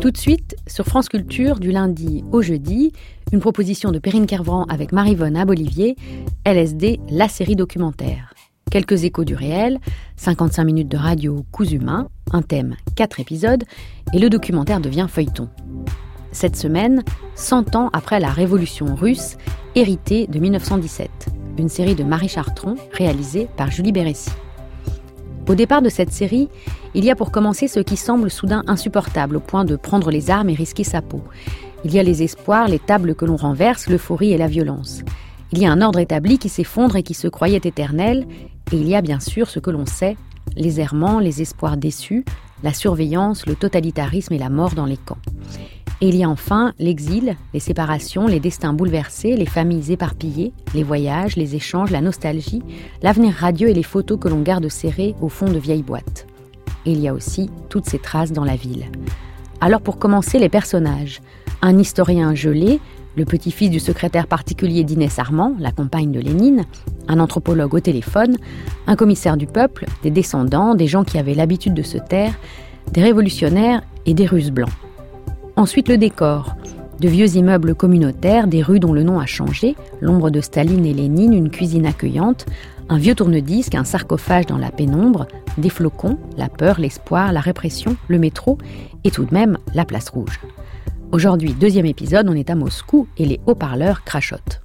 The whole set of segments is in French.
Tout de suite, sur France Culture, du lundi au jeudi, une proposition de Perrine Kervran avec Maryvonne Abolivier, LSD, la série documentaire. Quelques échos du réel, 55 minutes de radio cousu main, un thème, 4 épisodes, et le documentaire devient feuilleton. Cette semaine, 100 ans après la Révolution russe, héritée de 1917, une série de Marie Chartrand réalisée par Julie Bérécy. Au départ de cette série, il y a pour commencer ce qui semble soudain insupportable au point de prendre les armes et risquer sa peau. Il y a les espoirs, les tables que l'on renverse, l'euphorie et la violence. Il y a un ordre établi qui s'effondre et qui se croyait éternel, et il y a bien sûr ce que l'on sait, les errements, les espoirs déçus, la surveillance, le totalitarisme et la mort dans les camps. Et il y a enfin l'exil, les séparations, les destins bouleversés, les familles éparpillées, les voyages, les échanges, la nostalgie, l'avenir radieux et les photos que l'on garde serrées au fond de vieilles boîtes. Et il y a aussi toutes ces traces dans la ville. Alors pour commencer, les personnages. Un historien gelé, le petit-fils du secrétaire particulier d'Inès Armand, la compagne de Lénine, un anthropologue au téléphone, un commissaire du peuple, des descendants, des gens qui avaient l'habitude de se taire, des révolutionnaires et des Russes blancs. Ensuite le décor, de vieux immeubles communautaires, des rues dont le nom a changé, l'ombre de Staline et Lénine, une cuisine accueillante, un vieux tourne-disque, un sarcophage dans la pénombre, des flocons, la peur, l'espoir, la répression, le métro et tout de même la place rouge. Aujourd'hui, deuxième épisode, on est à Moscou et les haut-parleurs crachotent.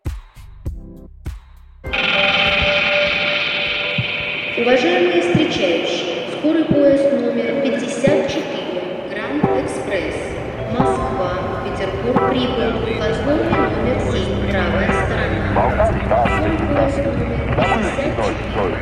Уважаемые встречающие, скорый поезд номер 54, Гранд Экспресс, Москва, Петербург прибыл, подзорный номер 7, правая сторона. Скорый поезд номер 54.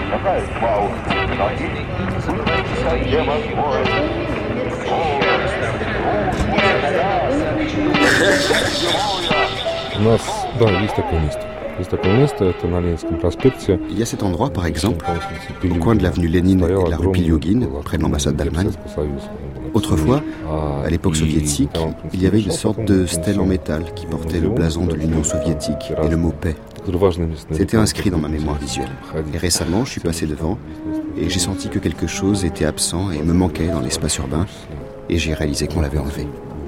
У нас, есть такое место. Есть такое место, это на Ленинском проспекте. Il y a cet endroit, par exemple, au coin de l'avenue Lénine et de la rue Pilyouguine, près de l'ambassade d'Allemagne. Autrefois, à l'époque soviétique, il y avait une sorte de stèle en métal qui portait le blason de l'Union soviétique et le mot paix. C'était inscrit dans ma mémoire visuelle. Et récemment, je suis passé devant et j'ai senti que quelque chose était absent et me manquait dans l'espace urbain. Et j'ai réalisé qu'on l'avait enlevé.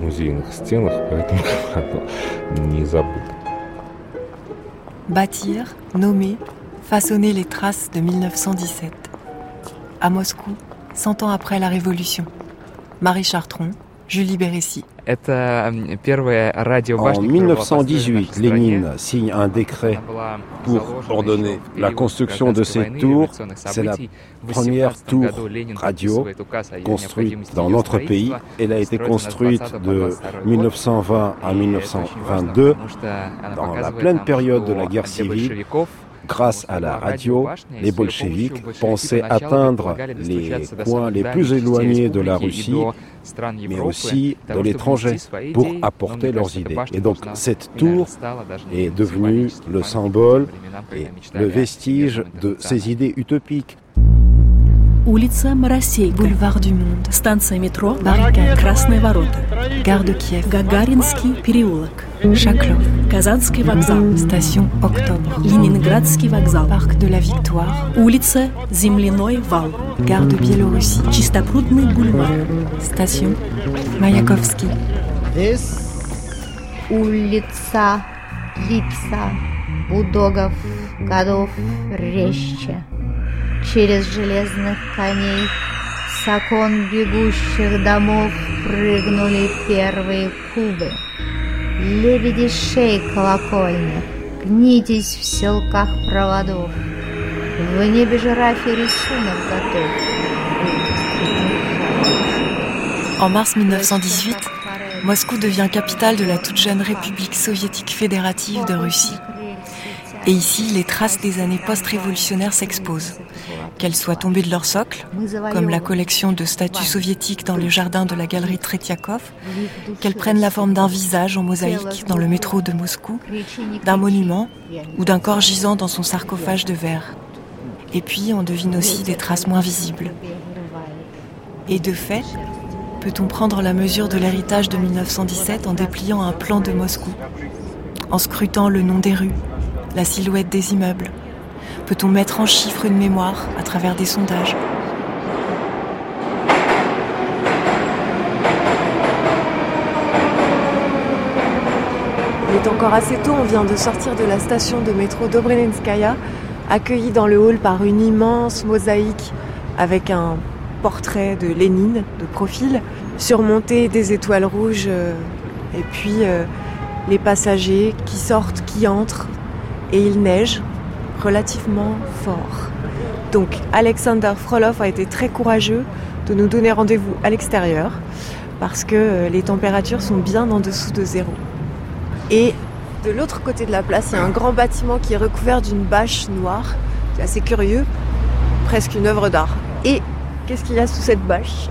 Bâtir, nommer, façonner les traces de 1917. À Moscou, 100 ans après la Révolution. Marie Chartrand, Julie Bérécy. En 1918, Lénine signe un décret pour ordonner la construction de cette tour. C'est la première tour radio construite dans notre pays. Elle a été construite de 1920 à 1922, dans la pleine période de la guerre civile. Grâce à la radio, les bolcheviks pensaient atteindre les coins les plus éloignés de la Russie, mais aussi de l'étranger, pour apporter leurs idées. Et donc cette tour est devenue le symbole et le vestige de ces idées utopiques. Улица Моросейка, бульвар du Monde, станция метро, баррикад, Красные ворота, gare de Kiev, Гагаринский переулок, Шаклов, Казанский вокзал, station Octobre, Ленинградский вокзал, parc de la Victoire, улица Земляной вал, gare de Biélorussie, Чистопрудный бульвар, station Маяковский. This улица, лица, удогов, годов резче. Через железных коней с окон бегущих домов прыгнули первые кубы. Лебеди шей колокольных, гнитесь в селках проводов. В небе жирафе рисунок готов. En mars 1918, Moscou devient capitale de la toute jeune République soviétique fédérative de Russie. Et ici, les traces des années post-révolutionnaires s'exposent. Qu'elles soient tombées de leur socle, comme la collection de statues soviétiques dans le jardin de la galerie Tretiakov, qu'elles prennent la forme d'un visage en mosaïque dans le métro de Moscou, d'un monument ou d'un corps gisant dans son sarcophage de verre. Et puis, on devine aussi des traces moins visibles. Et de fait, peut-on prendre la mesure de l'héritage de 1917 en dépliant un plan de Moscou, en scrutant le nom des rues, la silhouette des immeubles? Peut-on mettre en chiffres une mémoire à travers des sondages? est encore assez tôt, on vient de sortir de la station de métro Dobryninskaya, accueillis dans le hall par une immense mosaïque avec un portrait de Lénine de profil, surmonté des étoiles rouges, et puis les passagers qui sortent, qui entrent, et il neige relativement fort. Donc Alexander Frolov a été très courageux de nous donner rendez-vous à l'extérieur parce que les températures sont bien en dessous de zéro. Et de l'autre côté de la place, il y a un grand bâtiment qui est recouvert d'une bâche noire. C'est assez curieux, presque une œuvre d'art. Et qu'est-ce qu'il y a sous cette bâche?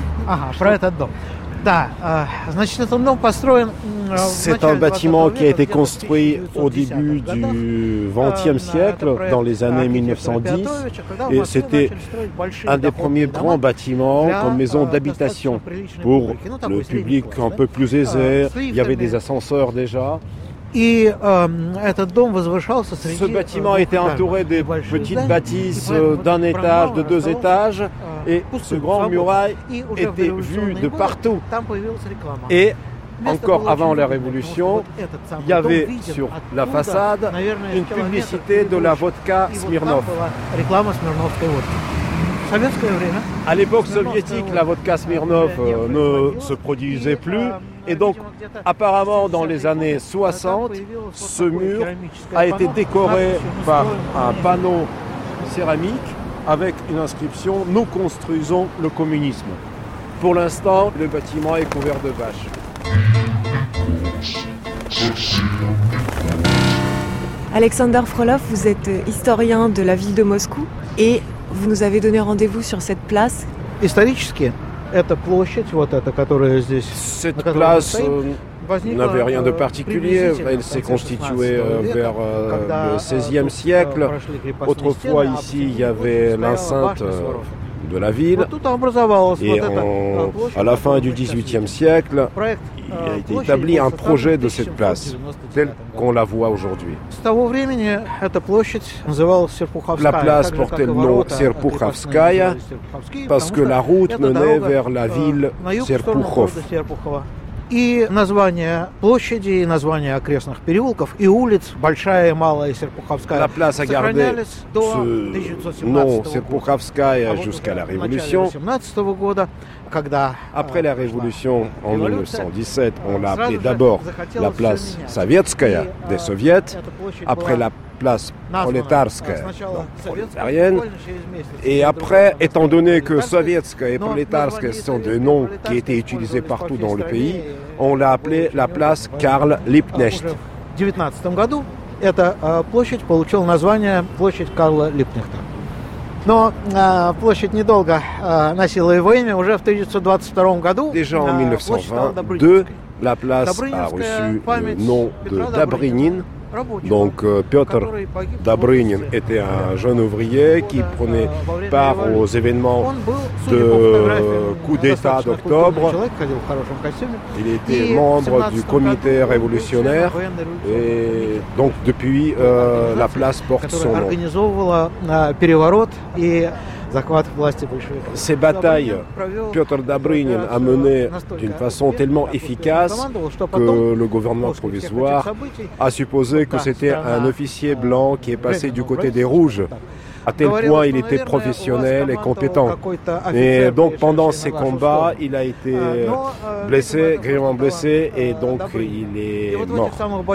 C'est un bâtiment qui a été construit au début du XXe siècle, dans les années 1910, et c'était un des premiers grands bâtiments comme maison d'habitation pour le public un peu plus aisé. Il y avait des ascenseurs déjà. Ce bâtiment était entouré de petites bâtisses d'un étage, de 2 étages, et ce grand muraille était vu de partout. Et encore avant la Révolution, il y avait sur la façade une publicité de la vodka Smirnov. À l'époque soviétique, la vodka Smirnov ne se produisait plus. Et donc, apparemment, dans les années 60, ce mur a été décoré par un panneau céramique avec une inscription « Nous construisons le communisme ». Pour l'instant, le bâtiment est couvert de bâches. Alexander Frolov, vous êtes historien de la ville de Moscou et vous nous avez donné rendez-vous sur cette place. Cette place n'avait rien de particulier. Elle s'est constituée vers le XVIe siècle. Autrefois, ici, il y avait l'enceinte de la ville. Et à la fin du XVIIIe siècle, il a été établi un projet de cette place, tel qu'on la voit aujourd'hui. La place portait le nom Serpuchovskaya parce que la route menait vers la ville Serpukhov. И название площади, и название окрестных переулков, и улиц, Большая и Малая Серпуховская. La place a gardé ce nom Serpuchovskaya jusqu'à la Révolution. Après la Révolution, en 1917, on l'a appelée d'abord la place Sovietskaya, des Soviets, après la place prolétarskaya, prolétarienne. Et après, étant donné que Sovietskaya et prolétarskaya sont des noms qui étaient utilisés partout dans le pays, on l'a appelée la place Karl Liebknecht. В 1919 году эта площадь получила название площадь Карла Липкнехта. Но площадь недолго носила его имя. Уже в 1922 году... Déjà en 1922, la place a reçu le nom de Dobrynin. Donc Piotr Dobrynin était un jeune ouvrier qui prenait part aux événements de coup d'État d'octobre. Il était membre du comité révolutionnaire et donc depuis la place porte son nom. Ces batailles, Piotr Dobrynin a mené d'une façon tellement efficace que le gouvernement provisoire a supposé que c'était un officier blanc qui est passé du côté des rouges. À tel point il était professionnel et compétent. Et donc pendant ces combats, il a été blessé, grièvement blessé, et donc il est mort.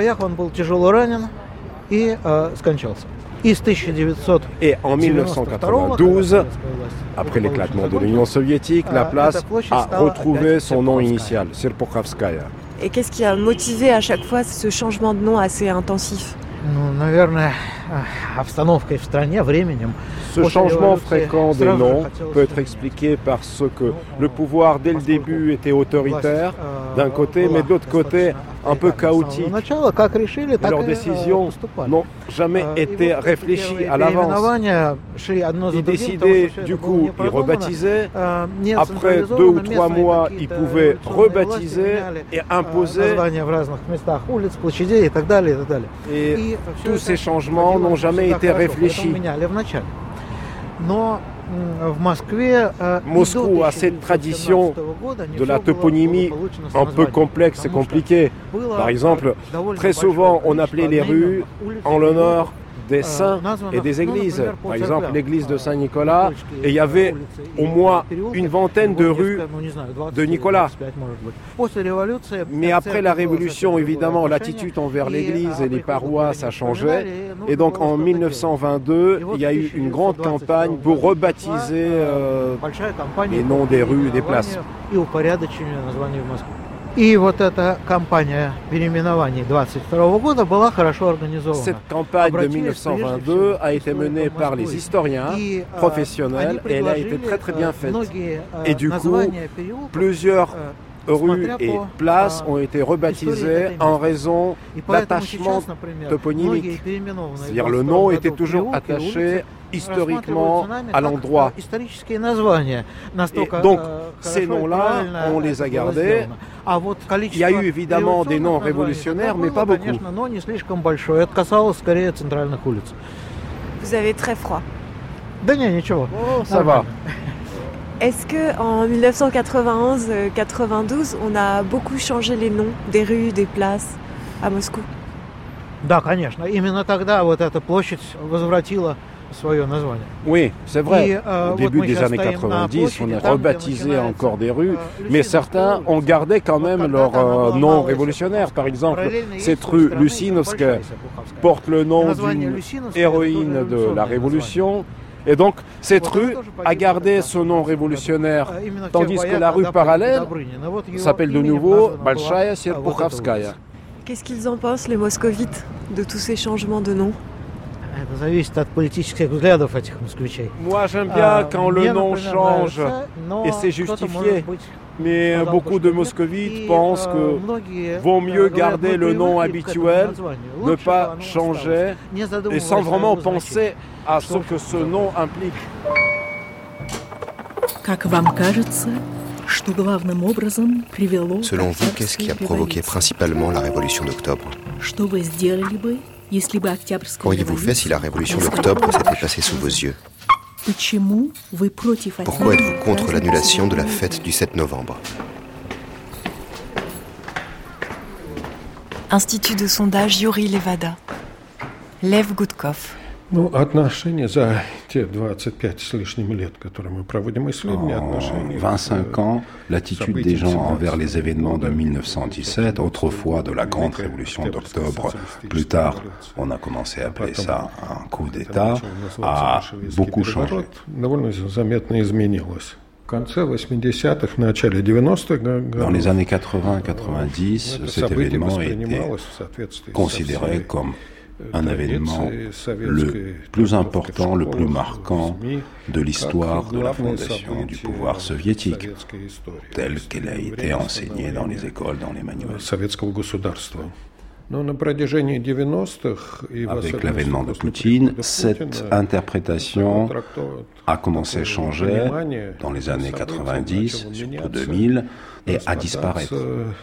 Et en 1992, après l'éclatement de l'Union soviétique, la place a retrouvé son nom initial, Serpuchovskaya. Et qu'est-ce qui a motivé à chaque fois ce changement de nom assez intensif? Ce changement fréquent des noms peut être expliqué par ce que le pouvoir dès le début était autoritaire d'un côté, mais de l'autre côté un peu chaotique. Et leurs décisions n'ont jamais été réfléchies à l'avance. Ils décidaient, du coup, ils rebaptisaient. Après 2 ou 3 mois, ils pouvaient rebaptiser et imposer. Et tous ces changements n'ont jamais été réfléchis. Moscou a cette tradition de la toponymie un peu complexe et compliquée. Par exemple, très souvent, on appelait les rues en l'honneur des saints et des églises. Par exemple, l'église de Saint-Nicolas, et il y avait au moins une vingtaine de rues de Nicolas. Mais après la Révolution, évidemment, l'attitude envers l'église et les paroisses a changé. Et donc en 1922, il y a eu une grande campagne pour rebaptiser les noms des rues et des places. И вот эта кампания переименований 22 года была хорошо организована. Cette campagne de 1922 a été menée par les historiens professionnels et elle a été très très bien faite. Et du coup, plusieurs rues et places ont été rebaptisées en raison d'attachement toponymique. C'est-à-dire le nom était toujours attaché historiquement à l'endroit. Et donc, ces noms-là, on les a gardés. Il y a eu évidemment des noms révolutionnaires, mais pas beaucoup. Vous avez très froid. Oh, ça va. Est-ce qu'en 1991-92, on a beaucoup changé les noms des rues, des places à Moscou? Да, конечно. Именно тогда вот эта площадь возвратила свое название. Oui, c'est vrai. Au début des années 90, on a rebaptisé encore des rues, mais certains ont gardé quand même leur nom révolutionnaire. Par exemple, cette rue Lucinovskaya porte le nom d'une héroïne de la Révolution. Et donc, cette rue a gardé ce nom révolutionnaire, tandis que la rue parallèle s'appelle de nouveau Balshaya Serpukhovskaya. Qu'est-ce qu'ils en pensent, les moscovites, de tous ces changements de nom? Moi, j'aime bien quand le nom change et c'est justifié. Mais beaucoup de moscovites pensent que vaut mieux garder le nom habituel, ne pas changer, et sans vraiment penser à ce que ce nom implique. Selon vous, qu'est-ce qui a provoqué principalement la révolution d'octobre? Qu'auriez-vous fait si la révolution d'octobre s'était passée sous vos yeux? Pourquoi êtes-vous contre l'annulation de la fête du 7 novembre? Institut de sondage Yuri Levada. Lev Gudkov. En 25 ans, l'attitude des gens envers les événements de 1917, autrefois de la grande révolution d'octobre, plus tard on a commencé à appeler ça un coup d'État, a beaucoup changé. Dans les années 80-90, cet événement a été considéré comme un événement le plus important, le plus marquant de l'histoire de la fondation du pouvoir soviétique, telle qu'elle a été enseignée dans les écoles, dans les manuels. Avec l'avènement de Poutine, cette interprétation a commencé à changer dans les années 90, surtout 2000, et à disparaître.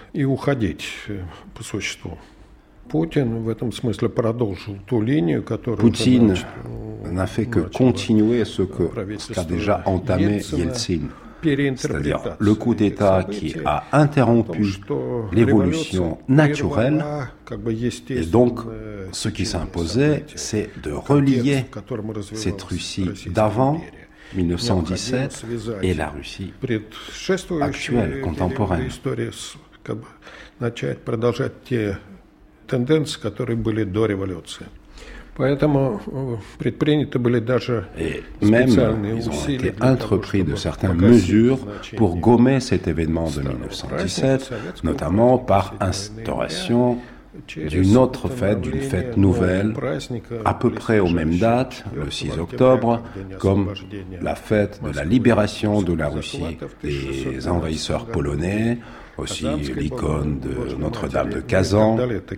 Poutine n'a fait que continuer ce qu'a déjà entamé Yeltsin, c'est-à-dire le coup d'État qui a interrompu l'évolution naturelle. Et donc, ce qui s'imposait, c'est de relier cette Russie d'avant 1917 et la Russie actuelle, contemporaine. Et même, ils ont été entrepris de certaines mesures pour gommer cet événement de 1917, notamment par instauration d'une autre fête, d'une fête nouvelle, à peu près aux mêmes dates, le 6 octobre, comme la fête de la libération de la Russie des envahisseurs polonais, aussi l'icône de Notre-Dame de Kazan.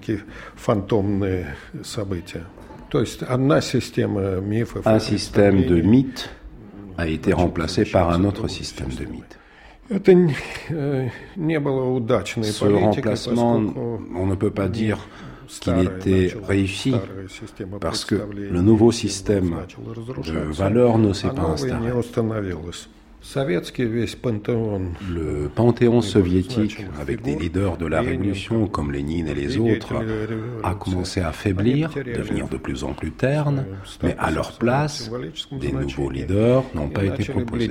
Un système de mythes a été remplacé par un autre système de mythes. Ce remplacement, on ne peut pas dire qu'il était réussi parce que le nouveau système de valeurs ne s'est pas installé. Le panthéon soviétique, avec des leaders de la révolution comme Lénine et les autres, a commencé à faiblir, devenir de plus en plus terne, mais à leur place, des nouveaux leaders n'ont pas été proposés.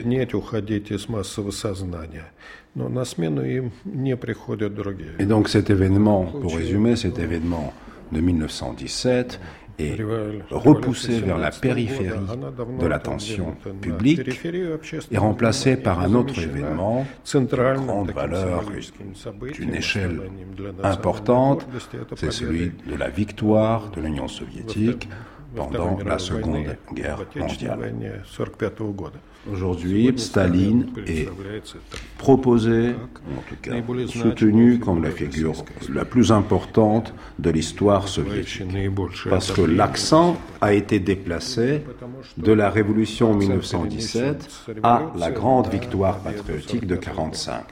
Et donc cet événement, pour résumer, cet événement de 1917 est repoussé vers la périphérie de l'attention publique et remplacé par un autre événement de grande valeur, d'une échelle importante, c'est celui de la victoire de l'Union soviétique pendant la Seconde Guerre mondiale. Aujourd'hui, Staline est proposé, en tout cas soutenu comme la figure la plus importante de l'histoire soviétique. Parce que l'accent a été déplacé de la révolution 1917 à la grande victoire patriotique de 1945.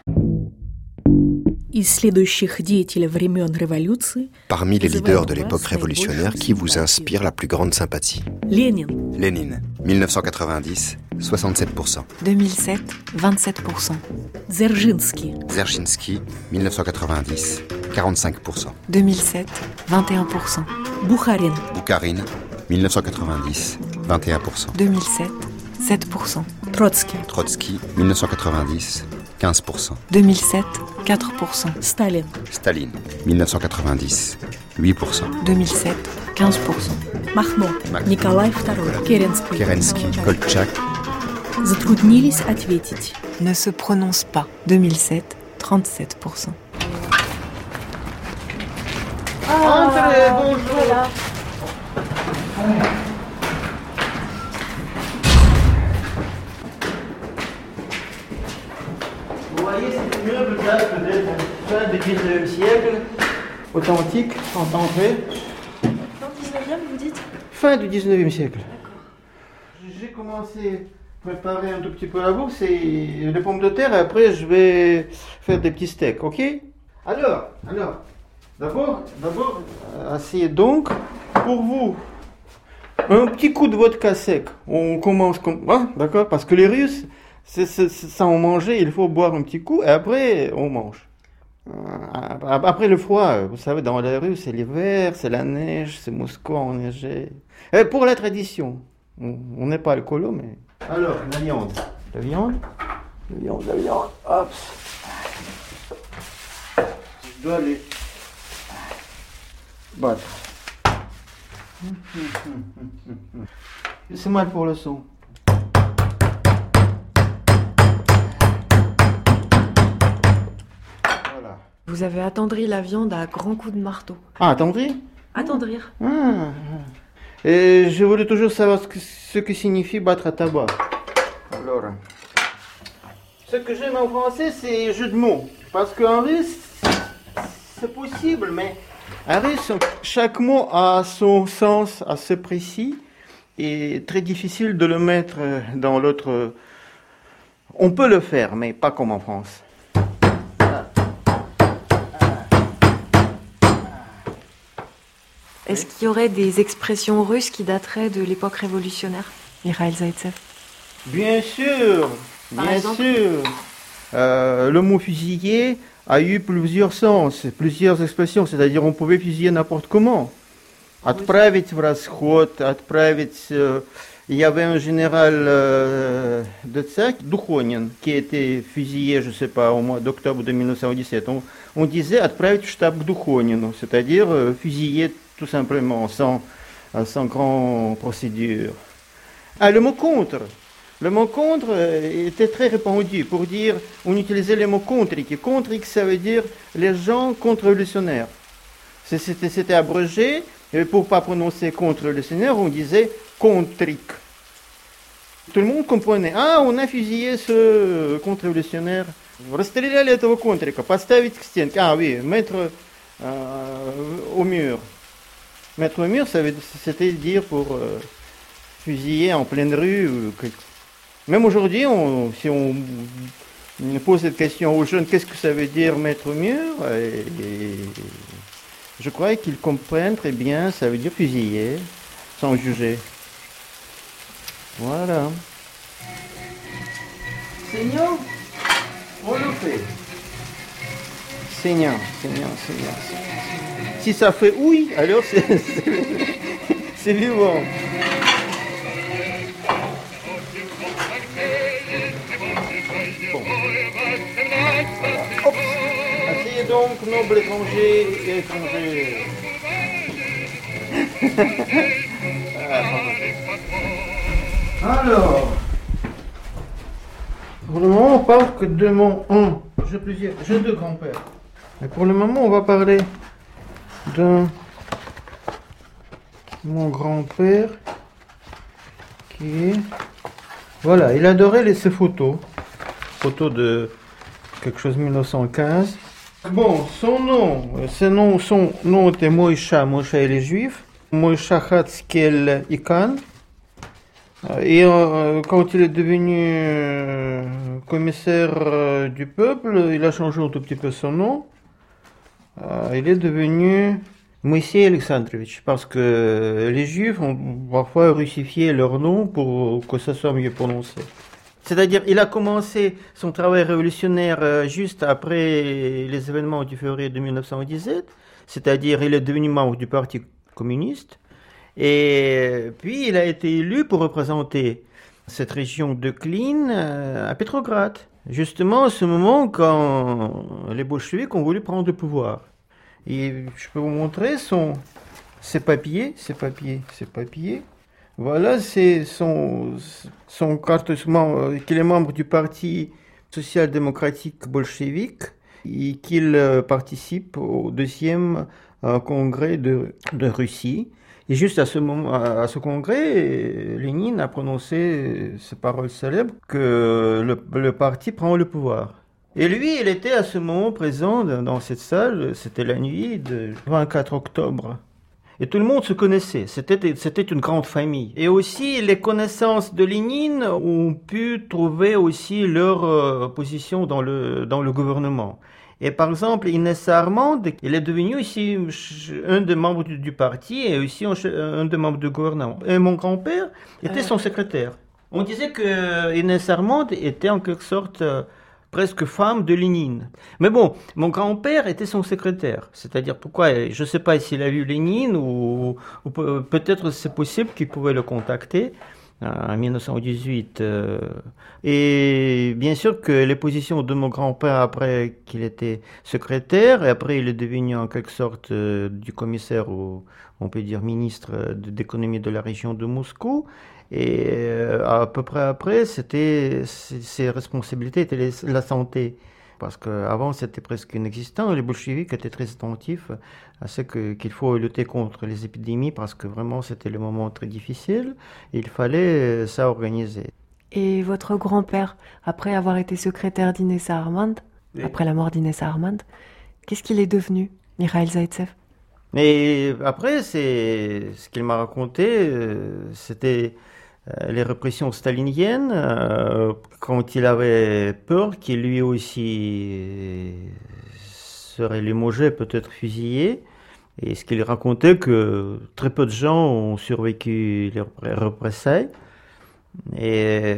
Parmi les leaders de l'époque révolutionnaire, qui vous inspire la plus grande sympathie? Lénine, 1990, 67%. 2007, 27%. Dzerzhinsky, 1990, 45%. 2007, 21%. Boukharine, 1990, 21%. 2007, 7%. Trotsky, 1990, 15%. 2007, 4%. Staline, 1990, 8%. 2007, 15%. Mahmoud, Nikolai II, Kerensky, Koltchak. Ne se prononce pas. 2007, 37%. Entrez, bonjour. Vous voyez, cet immeuble date peut-être fin du 19e siècle, authentique, en entrée. Dans le 19e, vous dites? Fin du 19e siècle. J'ai commencé à préparer un tout petit peu la bourse et les pommes de terre, et après je vais faire des petits steaks, ok? Alors, d'abord, asseyez donc, pour vous, un petit coup de vodka sec. On commence comme... Ah, d'accord, parce que les Russes, sans manger, il faut boire un petit coup, et après, on mange. Après le froid, vous savez, dans la rue, c'est l'hiver, c'est la neige, c'est Moscou enneigé. Et pour la tradition, on n'est pas alcoolo, mais... Alors, la viande, hop. Je dois les battre. C'est mal pour le son. Voilà. Vous avez attendri la viande à grands coups de marteau. Ah, attendri? Attendrir. Et je voulais toujours savoir ce que signifie battre à tabac. Alors, ce que j'aime en français, c'est jeu de mots. Parce qu'en russe, c'est possible, mais en russe, chaque mot a son sens assez précis et très difficile de le mettre dans l'autre. On peut le faire, mais pas comme en France. Est-ce qu'il y aurait des expressions russes qui dateraient de l'époque révolutionnaire, Mikhail Zaïtsev? Bien sûr, bien sûr. Le mot fusiller a eu plusieurs sens, plusieurs expressions, c'est-à-dire on pouvait fusiller n'importe comment. Отправить в расход, отправить... Il y avait un général de Tsak, Dukhonin, qui a été fusillé, je ne sais pas, au mois d'octobre de 1917. On disait отправить в штаб к Духонину, c'est-à-dire fusiller tout simplement, sans grande procédure. Le mot contre. Le mot contre était très répandu pour dire, on utilisait le mot contriki. Contriki, ça veut dire les gens contre-révolutionnaires. C'était abrégé, et pour ne pas prononcer contre-révolutionnaire, on disait contrik. Tout le monde comprenait. Ah, on a fusillé ce contre-révolutionnaire. Расстреляли этого контрика, поставить к стенке. Ah oui, mettre au mur. Mettre au mur, c'était dire pour fusiller en pleine rue. Même aujourd'hui, si on pose cette question aux jeunes, qu'est-ce que ça veut dire mettre au mur? Je crois qu'ils comprennent très bien, ça veut dire fusiller, sans juger. Voilà. Seigneur, on le fait. Seigneur. Si ça fait oui, alors c'est vivant. Bon. Hop. Asseyez donc, noble étranger et étranger. Alors, pour le moment, on parle que de mon j'ai deux grands-pères. Mais pour le moment, on va parler de mon grand-père qui est... Voilà, il adorait ces photos. Photos de quelque chose de 1915. Bon, son nom était Moïcha il est juif. Moïcha Hatzkel Ikan. Et quand il est devenu commissaire du peuple, il a changé un tout petit peu son nom. Il est devenu Moïsei Alexandrovitch, parce que les Juifs ont parfois russifié leur nom pour que ça soit mieux prononcé. C'est-à-dire, il a commencé son travail révolutionnaire juste après les événements du février de 1917, c'est-à-dire il est devenu membre du Parti communiste. Et puis, il a été élu pour représenter cette région de Klin à Petrograd. Justement, à ce moment quand les bolcheviks ont voulu prendre le pouvoir. Et je peux vous montrer ses papiers. Voilà, c'est son carte qu'il est membre du Parti social-démocratique bolchevique et qu'il participe au deuxième congrès de Russie. Et juste à ce congrès, Lénine a prononcé ces paroles célèbres que le parti prend le pouvoir. Et lui, il était à ce moment présent dans cette salle, c'était la nuit du 24 octobre. Et tout le monde se connaissait, c'était une grande famille. Et aussi, les connaissances de Lénine ont pu trouver aussi leur position dans le gouvernement. Et par exemple, Inès Armand, il est devenu aussi un des membres du parti et aussi un des membres du gouvernement. Et mon grand-père était son secrétaire. On disait que Inès Armand était en quelque sorte presque femme de Lénine. Mais bon, mon grand-père était son secrétaire. C'est-à-dire pourquoi, je ne sais pas s'il a vu Lénine ou peut-être c'est possible qu'il pouvait le contacter. En 1918. Et bien sûr que les positions de mon grand-père après qu'il était secrétaire, et après il est devenu en quelque sorte du commissaire ou on peut dire ministre d'économie de la région de Moscou, et à peu près après, ses responsabilités étaient la santé. Parce qu'avant, c'était presque inexistant. Les bolcheviks étaient très attentifs à ce qu'il faut lutter contre les épidémies parce que vraiment, c'était le moment très difficile. Et il fallait ça organiser. Et votre grand-père, après avoir été secrétaire d'Inès Armand, oui. Après la mort d'Inès Armand, qu'est-ce qu'il est devenu, Mikhail Zaïtsev? Et après, c'est ce qu'il m'a raconté, c'était les répressions staliniennes, quand il avait peur qu'il lui aussi serait limogé, peut-être fusillé. Et ce qu'il racontait que très peu de gens ont survécu les représailles. Et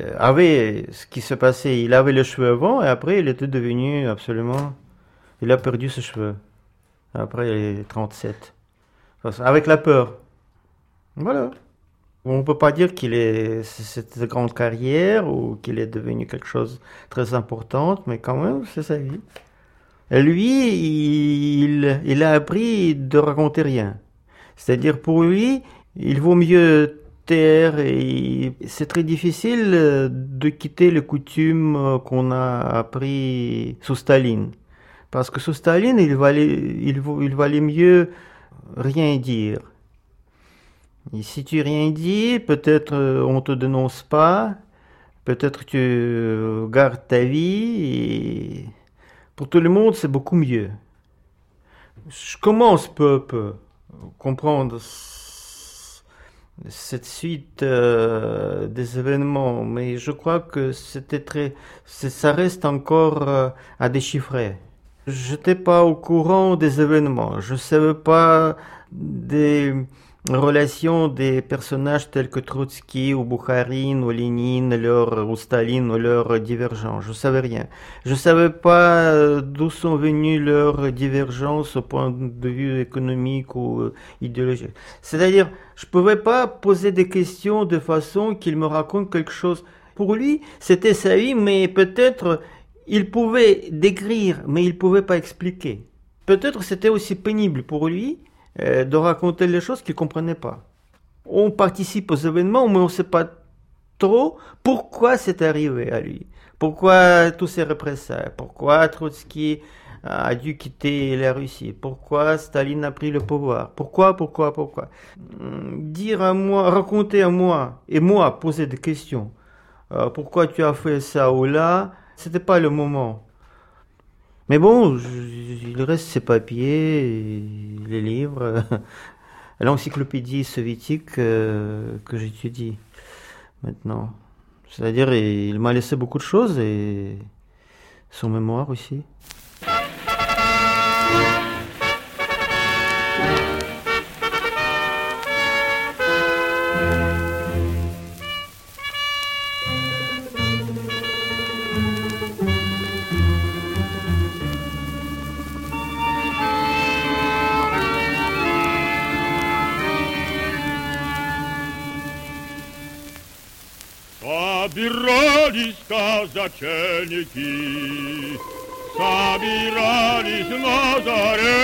ce qui se passait, il avait les cheveux avant et après il était devenu absolument... Il a perdu ses cheveux. Après les 37. Avec la peur. Voilà. On ne peut pas dire qu'il ait cette grande carrière ou qu'il est devenu quelque chose de très important, mais quand même, c'est sa vie. Et lui, il a appris de raconter rien. C'est-à-dire, pour lui, il vaut mieux taire et c'est très difficile de quitter les coutumes qu'on a appris sous Staline. Parce que sous Staline, il valait mieux rien dire. Et si tu rien dis, peut-être on te dénonce pas, peut-être tu gardes ta vie, et pour tout le monde c'est beaucoup mieux. Je commence peu à peu à comprendre cette suite des événements, mais je crois que ça reste encore à déchiffrer. Je n'étais pas au courant des événements. Je ne savais pas des relations des personnages tels que Trotsky ou Boukharine ou Lénine ou Staline ou leurs divergences. Je ne savais rien. Je ne savais pas d'où sont venues leurs divergences au point de vue économique ou idéologique. C'est-à-dire, je ne pouvais pas poser des questions de façon qu'il me raconte quelque chose. Pour lui, c'était sa vie, mais peut-être il pouvait décrire, mais il ne pouvait pas expliquer. Peut-être c'était aussi pénible pour lui de raconter les choses qu'il ne comprenait pas. On participe aux événements, mais on ne sait pas trop pourquoi c'est arrivé à lui. Pourquoi tous ces représailles, pourquoi Trotsky a dû quitter la Russie, pourquoi Staline a pris le pouvoir, pourquoi. Dire à moi, raconter à moi, et moi poser des questions, pourquoi tu as fait ça ou là, c'était pas le moment. Mais bon, il reste ces papiers, les livres, l'encyclopédie soviétique que j'étudie maintenant. C'est-à-dire, il m'a laissé beaucoup de choses et son mémoire aussi. Собирались казаченики, собирались на заре.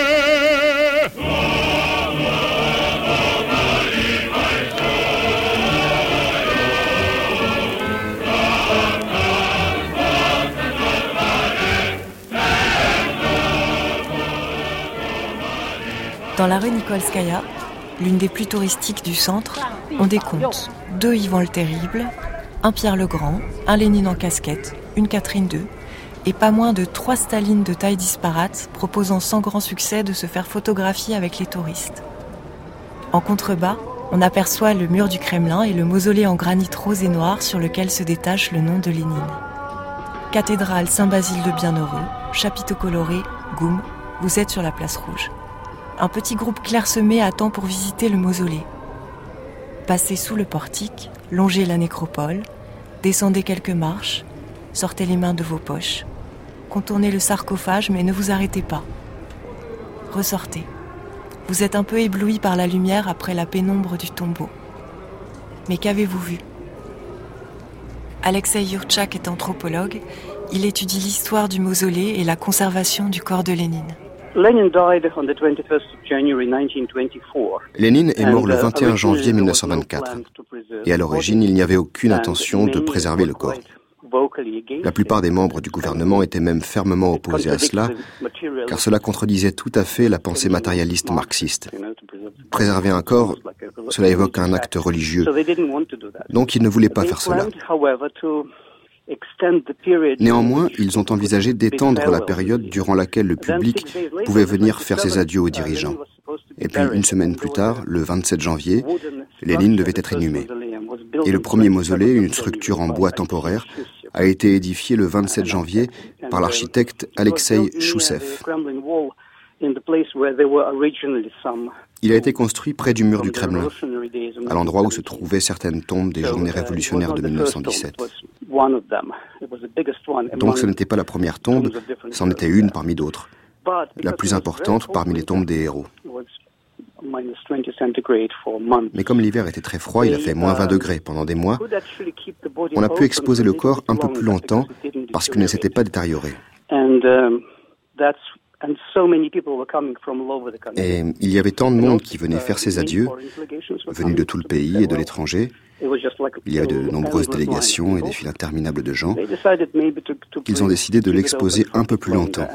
Dans la rue Nikolskaya, l'une des plus touristiques du centre, on décompte 2 Ivan le Terrible, un Pierre le Grand, un Lénine en casquette, une Catherine II, et pas moins de 3 Stalines de taille disparate proposant sans grand succès de se faire photographier avec les touristes. En contrebas, on aperçoit le mur du Kremlin et le mausolée en granit rose et noir sur lequel se détache le nom de Lénine. Cathédrale Saint-Basile de Bienheureux, chapiteau coloré, Goum, vous êtes sur la place rouge. Un petit groupe clairsemé attend pour visiter le mausolée. Passez sous le portique, longez la nécropole, descendez quelques marches, sortez les mains de vos poches, contournez le sarcophage mais ne vous arrêtez pas. Ressortez. Vous êtes un peu ébloui par la lumière après la pénombre du tombeau. Mais qu'avez-vous vu ? Alexei Yurchak est anthropologue. Il étudie l'histoire du mausolée et la conservation du corps de Lénine. Lénine est mort le 21 janvier 1924 et à l'origine il n'y avait aucune intention de préserver le corps. La plupart des membres du gouvernement étaient même fermement opposés à cela car cela contredisait tout à fait la pensée matérialiste marxiste. Préserver un corps, cela évoque un acte religieux, donc ils ne voulaient pas faire cela. Néanmoins, ils ont envisagé d'étendre la période durant laquelle le public pouvait venir faire ses adieux aux dirigeants. Et puis, une semaine plus tard, le 27 janvier, Lénine devait être inhumé. Et le premier mausolée, une structure en bois temporaire, a été édifié le 27 janvier par l'architecte Alexei Choussev. Il a été construit près du mur du Kremlin, à l'endroit où se trouvaient certaines tombes des journées révolutionnaires de 1917. Donc ce n'était pas la première tombe, c'en était une parmi d'autres, la plus importante parmi les tombes des héros. Mais comme l'hiver était très froid, il a fait moins 20 degrés pendant des mois, on a pu exposer le corps un peu plus longtemps parce qu'il ne s'était pas détérioré. Et il y avait tant de monde qui venait faire ses adieux, venus de tout le pays et de l'étranger. Il y avait de nombreuses délégations et des files interminables de gens, qu'ils ont décidé de l'exposer un peu plus longtemps.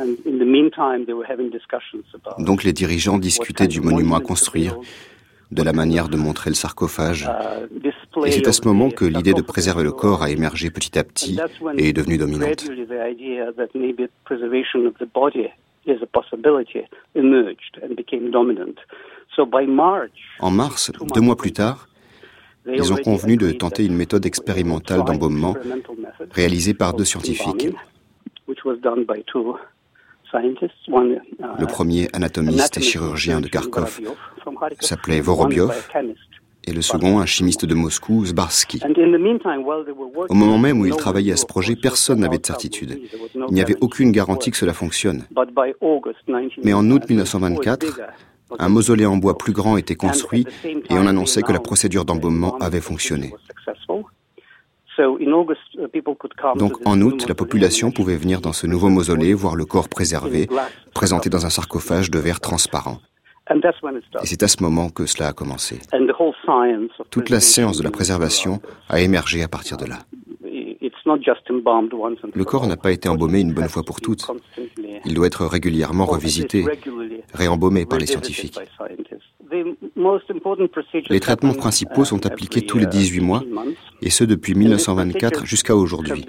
Donc les dirigeants discutaient du monument à construire, de la manière de montrer le sarcophage. Et c'est à ce moment que l'idée de préserver le corps a émergé petit à petit et est devenue dominante. En mars, 2 mois plus tard, ils ont convenu de tenter une méthode expérimentale d'embaumement réalisée par 2 scientifiques. Le premier anatomiste et chirurgien de Kharkov s'appelait Vorobiov, et le second, un chimiste de Moscou, Zbarsky. Au moment même où il travaillait à ce projet, personne n'avait de certitude. Il n'y avait aucune garantie que cela fonctionne. Mais en août 1924, un mausolée en bois plus grand était construit et on annonçait que la procédure d'embaumement avait fonctionné. Donc en août, la population pouvait venir dans ce nouveau mausolée, voir le corps préservé, présenté dans un sarcophage de verre transparent. Et c'est à ce moment que cela a commencé. Toute la science de la préservation a émergé à partir de là. Le corps n'a pas été embaumé une bonne fois pour toutes. Il doit être régulièrement revisité, réembaumé par les scientifiques. Les traitements principaux sont appliqués tous les 18 mois, et ce depuis 1924 jusqu'à aujourd'hui.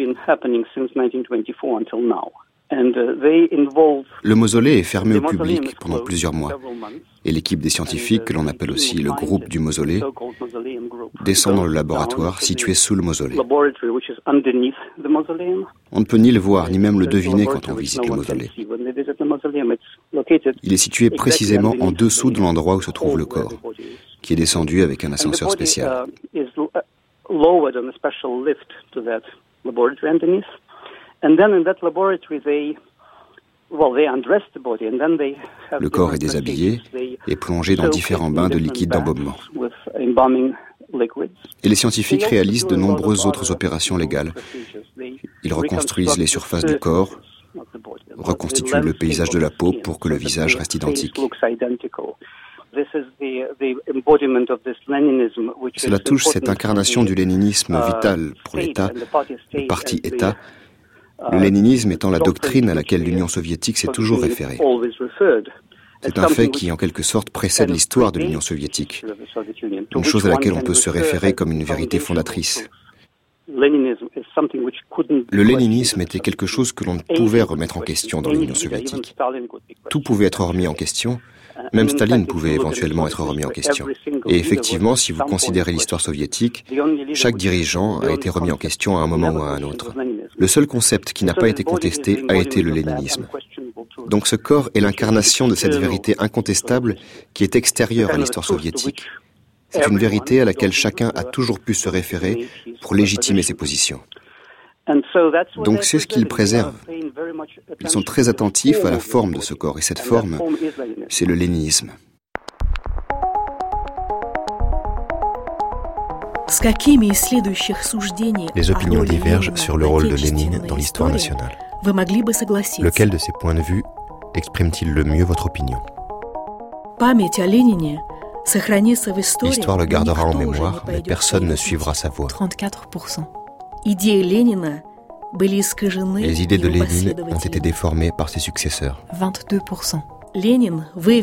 Le mausolée est fermé au public pendant plusieurs mois, et l'équipe des scientifiques, que l'on appelle aussi le groupe du mausolée, descend dans le laboratoire situé sous le mausolée. On ne peut ni le voir, ni même le deviner quand on visite le mausolée. Il est situé précisément en dessous de l'endroit où se trouve le corps, qui est descendu avec un ascenseur spécial. Le corps est déshabillé et plongé dans différents bains de liquide d'embaumement. Et les scientifiques réalisent de nombreuses autres opérations légales. Ils reconstruisent les surfaces du corps, reconstituent le paysage de la peau pour que le visage reste identique. Cela touche cette incarnation du léninisme vital pour l'État, le parti État, le léninisme étant la doctrine à laquelle l'Union soviétique s'est toujours référée. C'est un fait qui, en quelque sorte, précède l'histoire de l'Union soviétique, une chose à laquelle on peut se référer comme une vérité fondatrice. Le léninisme était quelque chose que l'on ne pouvait remettre en question dans l'Union soviétique. Tout pouvait être remis en question, même Staline pouvait éventuellement être remis en question. Et effectivement, si vous considérez l'histoire soviétique, chaque dirigeant a été remis en question à un moment ou à un autre. Le seul concept qui n'a pas été contesté a été le léninisme. Donc ce corps est l'incarnation de cette vérité incontestable qui est extérieure à l'histoire soviétique. C'est une vérité à laquelle chacun a toujours pu se référer pour légitimer ses positions. Donc c'est ce qu'ils préservent. Ils sont très attentifs à la forme de ce corps, et cette forme, c'est le léninisme. Les opinions divergent sur le rôle de Lénine dans l'histoire nationale. Lequel de ces points de vue exprime-t-il le mieux votre opinion ? L'histoire le gardera en mémoire, mais personne ne suivra sa voie. 34%. Les idées de Lénine ont été déformées par ses successeurs. 22%. Lénine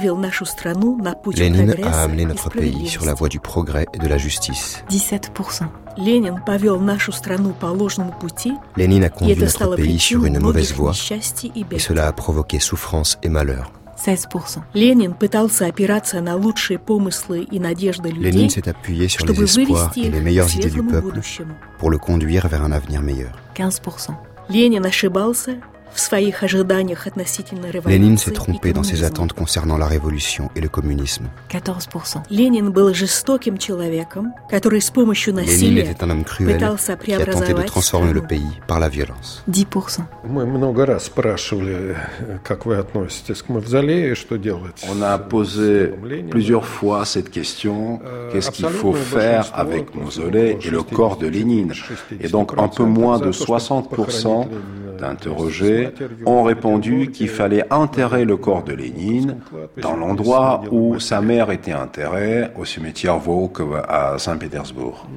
a amené notre pays sur la voie du progrès et de la justice. 17%. Lénine a conduit notre pays sur une mauvaise voie et cela a provoqué souffrance et malheur. 16%. Lénine s'est appuyé sur les espoirs et les meilleures idées du peuple pour le conduire vers un avenir meilleur. 15%. Lénine s'est trompé dans ses attentes concernant la révolution et le communisme. 14%. Lénine était un homme cruel qui a tenté de transformer le pays par la violence. 10%. On a posé plusieurs fois cette question, qu'est-ce qu'il faut faire avec le mausolée et le corps de Lénine? Et donc un peu moins de 60% d'interrogés ont répondu qu'il fallait enterrer le corps de Lénine dans l'endroit où sa mère était enterrée, au cimetière Volkovo à Saint-Pétersbourg.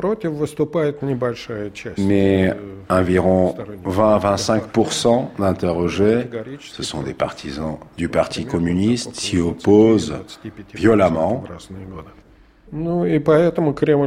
Mais environ 20-25% d'interrogés, ce sont des partisans du Parti communiste, s'y opposent violemment. Malgré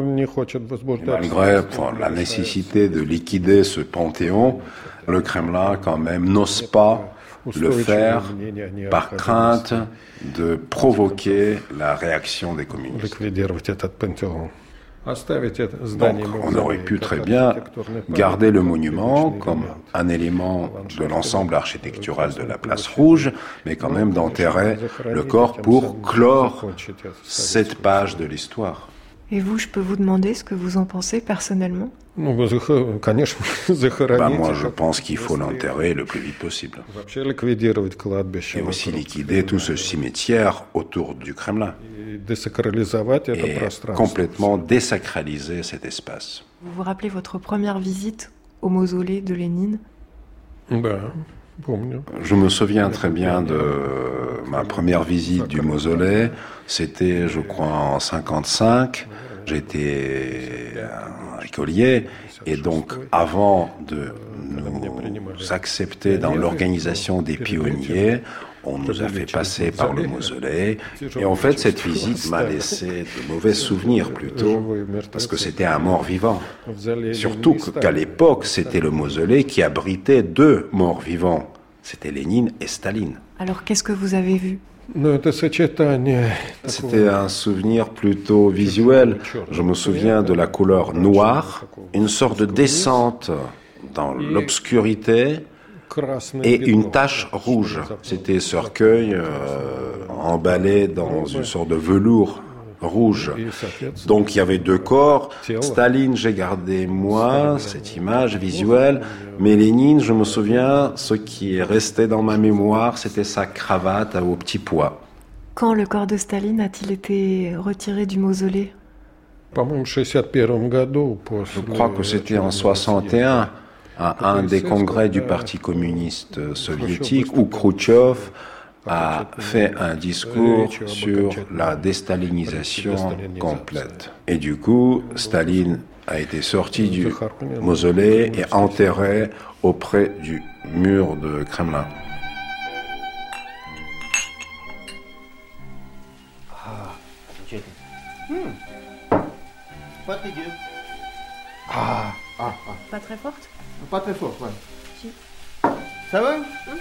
la nécessité de liquider ce panthéon, le Kremlin quand même n'ose pas le faire par crainte de provoquer la réaction des communistes. Donc, on aurait pu très bien garder le monument comme un élément de l'ensemble architectural de la place Rouge, mais quand même d'enterrer le corps pour clore cette page de l'histoire. Et vous, je peux vous demander ce que vous en pensez personnellement ? Moi, je pense qu'il faut l'enterrer le plus vite possible. Et aussi liquider tout ce cimetière autour du Kremlin. Et complètement désacraliser cet espace. Vous vous rappelez votre première visite au mausolée de Lénine ? Je me souviens très bien de ma première visite du mausolée. C'était, je crois, en 1955. J'étais un écolier et donc avant de nous accepter dans l'organisation des pionniers, on nous a fait passer par le mausolée et en fait cette visite m'a laissé de mauvais souvenirs plutôt parce que c'était un mort vivant. Surtout qu'à l'époque c'était le mausolée qui abritait 2 morts vivants, c'était Lénine et Staline. Alors qu'est-ce que vous avez vu ? C'était un souvenir plutôt visuel. Je me souviens de la couleur noire, une sorte de descente dans l'obscurité et une tache rouge. C'était ce recueil emballé dans une sorte de velours rouge. Donc il y avait 2 corps. Staline, j'ai gardé moi cette image visuelle, mais Lénine, je me souviens, ce qui est resté dans ma mémoire, c'était sa cravate au petit pois. Quand le corps de Staline a-t-il été retiré du mausolée ? Je crois que c'était en 1961, à un des congrès du Parti communiste soviétique, où Khrouchtchev a fait un discours sur la déstalinisation complète. Et du coup, Staline a été sorti du mausolée et enterré auprès du mur de Kremlin. Pas très dur. Pas très forte ? Pas très forte, ouais. Si. Ça va ?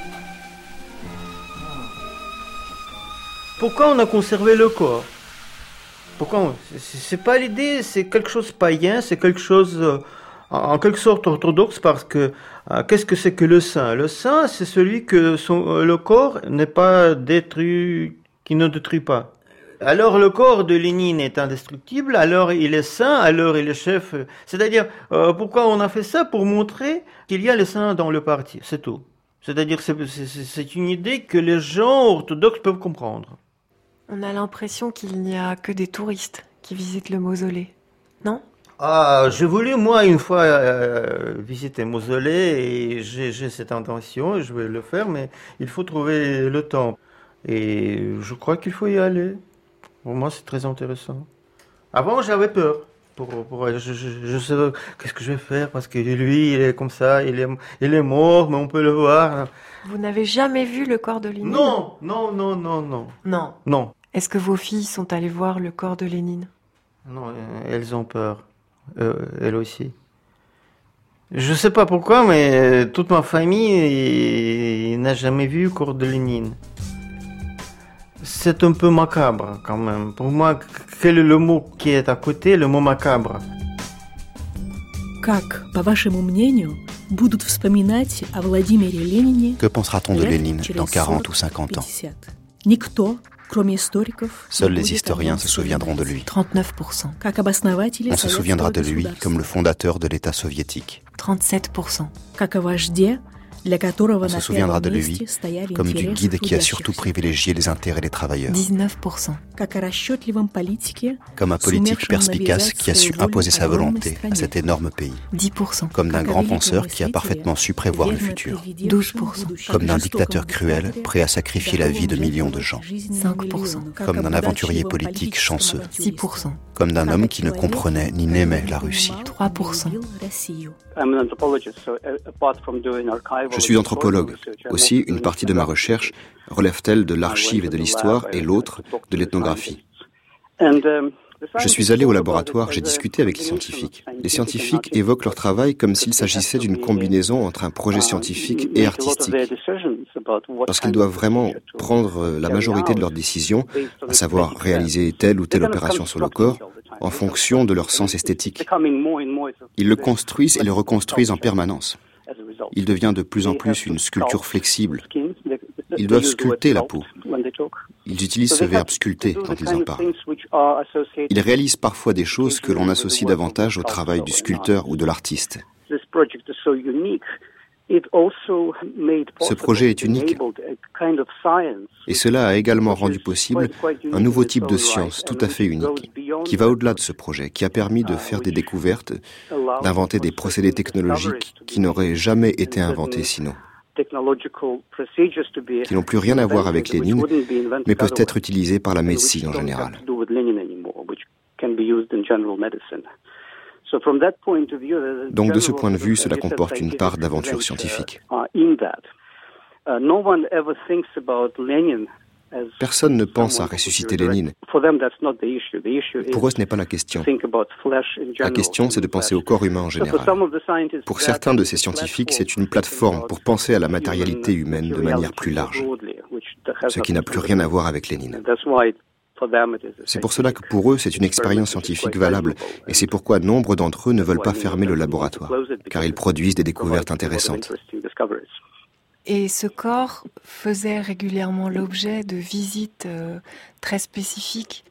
Pourquoi on a conservé le corps ? Pourquoi c'est pas l'idée, c'est quelque chose de païen, c'est quelque chose en quelque sorte orthodoxe parce que qu'est-ce que c'est que le saint ? Le saint, c'est celui que le corps n'est pas détruit, qui ne détruit pas. Alors le corps de Lénine est indestructible, alors il est saint, alors il est chef. C'est-à-dire, pourquoi on a fait ça ? Pour montrer qu'il y a les saints dans le parti, c'est tout. C'est-à-dire, c'est une idée que les gens orthodoxes peuvent comprendre. On a l'impression qu'il n'y a que des touristes qui visitent le mausolée, non ? J'ai voulu, moi, une fois visiter le mausolée et j'ai cette intention et je vais le faire, mais il faut trouver le temps. Et je crois qu'il faut y aller. Pour moi, c'est très intéressant. Avant, j'avais peur. Je sais qu'est-ce que je vais faire parce que lui, il est comme ça, il est mort, mais on peut le voir. Vous n'avez jamais vu le corps de Lénine ? Non. Non. Est-ce que vos filles sont allées voir le corps de Lénine ? Non, elles ont peur. Elles aussi. Je sais pas pourquoi, mais toute ma famille n'a jamais vu le corps de Lénine. C'est un peu macabre quand même. Pour moi, quel est le mot qui est à côté, le mot macabre? Que pensera-t-on de Lénine dans 40 ou 50 ans? Seuls les historiens se souviendront de lui. 39%. On se souviendra de lui comme le fondateur de l'État soviétique. 37%. On se souviendra de lui comme du guide qui a surtout privilégié les intérêts des travailleurs. 19%. Comme un politique perspicace qui a su imposer sa volonté à cet énorme pays. 10%. Comme d'un grand penseur qui a parfaitement su prévoir le futur. 12%. Comme d'un dictateur cruel prêt à sacrifier la vie de millions de gens. 5%. Comme d'un aventurier politique chanceux. 6%. Comme d'un homme qui ne comprenait ni n'aimait la Russie. 3%. Je suis anthropologue. Aussi, une partie de ma recherche relève-t-elle de l'archive et de l'histoire et l'autre de l'ethnographie. Je suis allé au laboratoire, j'ai discuté avec les scientifiques. Les scientifiques évoquent leur travail comme s'il s'agissait d'une combinaison entre un projet scientifique et artistique. Parce qu'ils doivent vraiment prendre la majorité de leurs décisions, à savoir réaliser telle ou telle opération sur le corps, en fonction de leur sens esthétique. Ils le construisent et le reconstruisent en permanence. Il devient de plus en plus une sculpture flexible. Ils doivent sculpter la peau. Ils utilisent ce verbe sculpter quand ils en parlent. Ils réalisent parfois des choses que l'on associe davantage au travail du sculpteur ou de l'artiste. Ce projet est unique et cela a également rendu possible un nouveau type de science tout à fait unique qui va au-delà de ce projet, qui a permis de faire des découvertes, d'inventer des procédés technologiques qui n'auraient jamais été inventés sinon, qui n'ont plus rien à voir avec Lénine, mais peuvent être utilisés par la médecine en général. Donc de ce point de vue, cela comporte une part d'aventure scientifique. Personne ne pense à ressusciter Lénine. Pour eux, ce n'est pas la question. La question, c'est de penser au corps humain en général. Pour certains de ces scientifiques, c'est une plateforme pour penser à la matérialité humaine de manière plus large, ce qui n'a plus rien à voir avec Lénine. C'est pour cela que pour eux, c'est une expérience scientifique valable, et c'est pourquoi nombre d'entre eux ne veulent pas fermer le laboratoire, car ils produisent des découvertes intéressantes. Et ce corps faisait régulièrement l'objet de visites très spécifiques.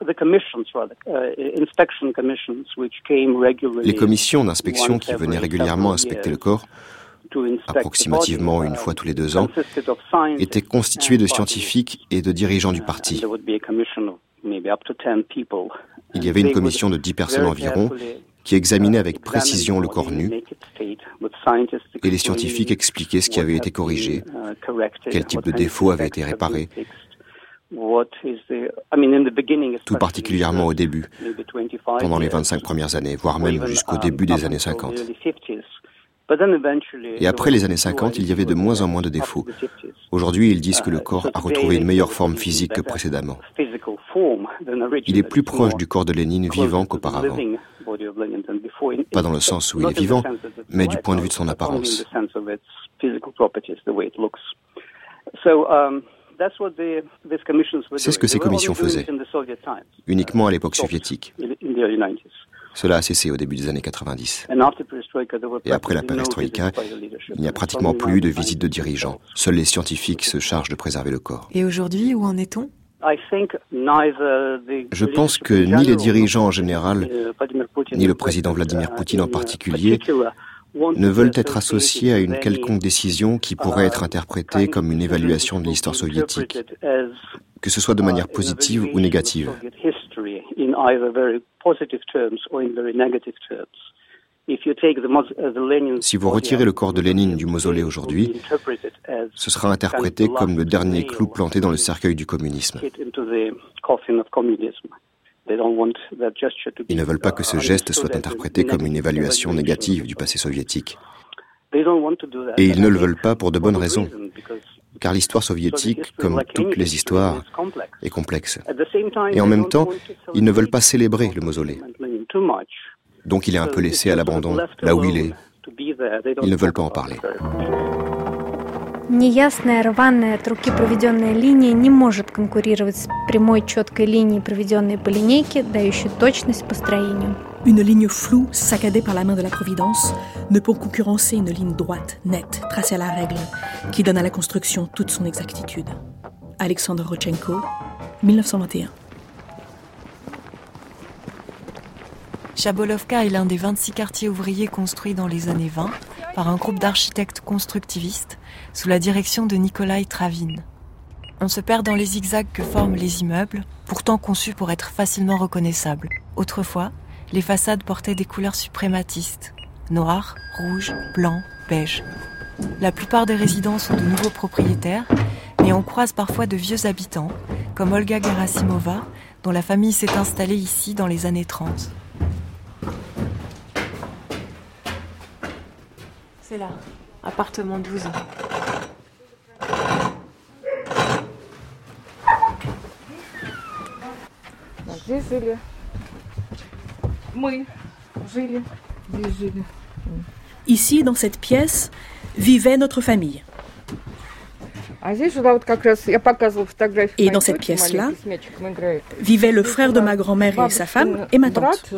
Les commissions d'inspection qui venaient régulièrement inspecter le corps, approximativement une fois tous les 2 ans, étaient constituées de scientifiques et de dirigeants du parti. Il y avait une commission de 10 personnes environ qui examinait avec précision le corps nu et les scientifiques expliquaient ce qui avait été corrigé, quel type de défaut avait été réparé, tout particulièrement au début, pendant les 25 premières années, voire même jusqu'au début des années 50. Et après les années 50, il y avait de moins en moins de défauts. Aujourd'hui, ils disent que le corps a retrouvé une meilleure forme physique que précédemment. Il est plus proche du corps de Lénine vivant qu'auparavant. Pas dans le sens où il est vivant, mais du point de vue de son apparence. C'est ce que ces commissions faisaient, uniquement à l'époque soviétique. Cela a cessé au début des années 90. Et après la perestroïka, il n'y a pratiquement plus de visites de dirigeants. Seuls les scientifiques se chargent de préserver le corps. Et aujourd'hui, où en est-on ? Je pense que ni les dirigeants en général, ni le président Vladimir Poutine en particulier, ne veulent être associés à une quelconque décision qui pourrait être interprétée comme une évaluation de l'histoire soviétique, que ce soit de manière positive ou négative. Si vous retirez le corps de Lénine du mausolée aujourd'hui, ce sera interprété comme le dernier clou planté dans le cercueil du communisme. Ils ne veulent pas que ce geste soit interprété comme une évaluation négative du passé soviétique. Et ils ne le veulent pas pour de bonnes raisons, car l'histoire soviétique, comme toutes les histoires, est complexe. Et en même temps, ils ne veulent pas célébrer le mausolée. Donc il est un peu laissé à l'abandon, là où il est. Ils ne veulent pas en parler. Неясная, рваная от руки проведенная линия не может конкурировать с прямой, четкой линией, проведенной по линейке, дающей точность построению. Une ligne floue, saccadée par la main de la Providence, ne peut concurrencer une ligne droite, nette, tracée à la règle, qui donne à la construction toute son exactitude. Alexandre Rodchenko, 1921. Chabolovka est l'un des 26 quartiers ouvriers construits dans les années 20 par un groupe d'architectes constructivistes sous la direction de Nikolai Travin. On se perd dans les zigzags que forment les immeubles, pourtant conçus pour être facilement reconnaissables. Autrefois, les façades portaient des couleurs suprématistes, noir, rouge, blanc, beige. La plupart des résidents sont de nouveaux propriétaires, mais on croise parfois de vieux habitants, comme Olga Gerasimova, dont la famille s'est installée ici dans les années 30. C'est là, appartement 12. Ici, dans cette pièce, vivait notre famille. Et dans cette pièce-là, vivaient le frère de ma grand-mère et sa femme et ma tante.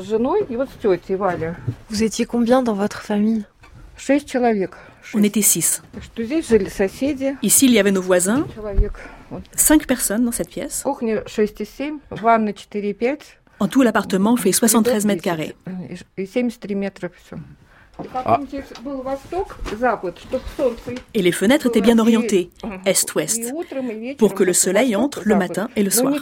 Vous étiez combien dans votre famille ? On était 6. Ici, il y avait nos voisins. 5 personnes dans cette pièce. En tout, l'appartement fait 73 mètres carrés. Et les fenêtres étaient bien orientées, est-ouest, pour que le soleil entre le matin et le soir.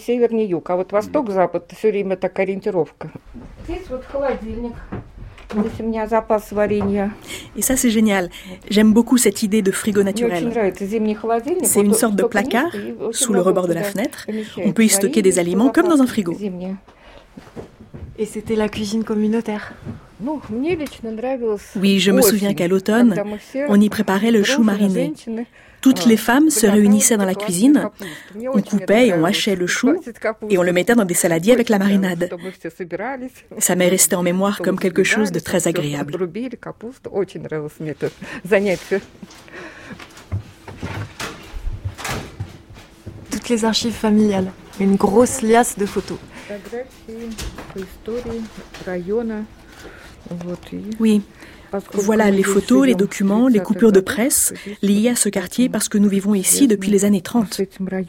Et ça, c'est génial. J'aime beaucoup cette idée de frigo naturel. C'est une sorte de placard sous le rebord de la fenêtre. On peut y stocker des aliments comme dans un frigo. Et c'était la cuisine communautaire. Oui, je me souviens qu'à l'automne, on y préparait le chou mariné. Toutes les femmes se réunissaient dans la cuisine, on coupait et on hachait le chou et on le mettait dans des saladiers avec la marinade. Ça m'est resté en mémoire comme quelque chose de très agréable. Toutes les archives familiales, une grosse liasse de photos. Oui. Voilà les photos, les documents, les coupures de presse liées à ce quartier parce que nous vivons ici depuis les années 30.